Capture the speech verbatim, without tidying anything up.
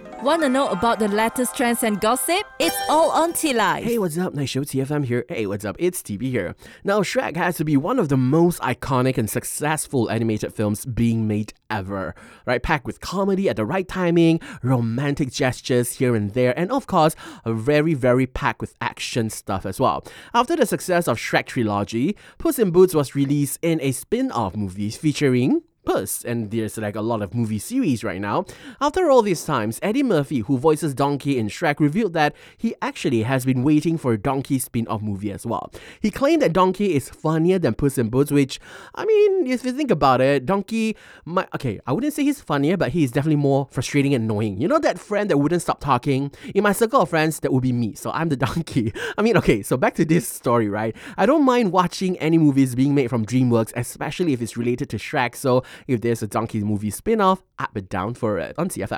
Want to know about the latest trends and gossip? It's all on T-Life. Hey, what's up? Nice show, T F M here. Hey, what's up? It's T B here. Now, Shrek has to be one of the most iconic and successful animated films being made ever, right? Packed with comedy at the right timing, romantic gestures here and there, and of course, a very, very packed with action stuff as well. After the success of Shrek Trilogy, Puss in Boots was released in a spin-off movie featuring Puss, and there's like a lot of movie series right now. After all these times, Eddie Murphy, who voices Donkey in Shrek, revealed that he actually has been waiting for a Donkey spin-off movie as well. He claimed that Donkey is funnier than Puss in Boots, which, I mean, if you think about it, Donkey might, okay, I wouldn't say he's funnier, but he is definitely more frustrating and annoying. You know that friend that wouldn't stop talking? In my circle of friends, that would be me, so I'm the Donkey. I mean, okay, so back to this story, right? I don't mind watching any movies being made from DreamWorks, especially if it's related to Shrek, so if there's a Donkey movie spin-off, I'd be down for it on T F M.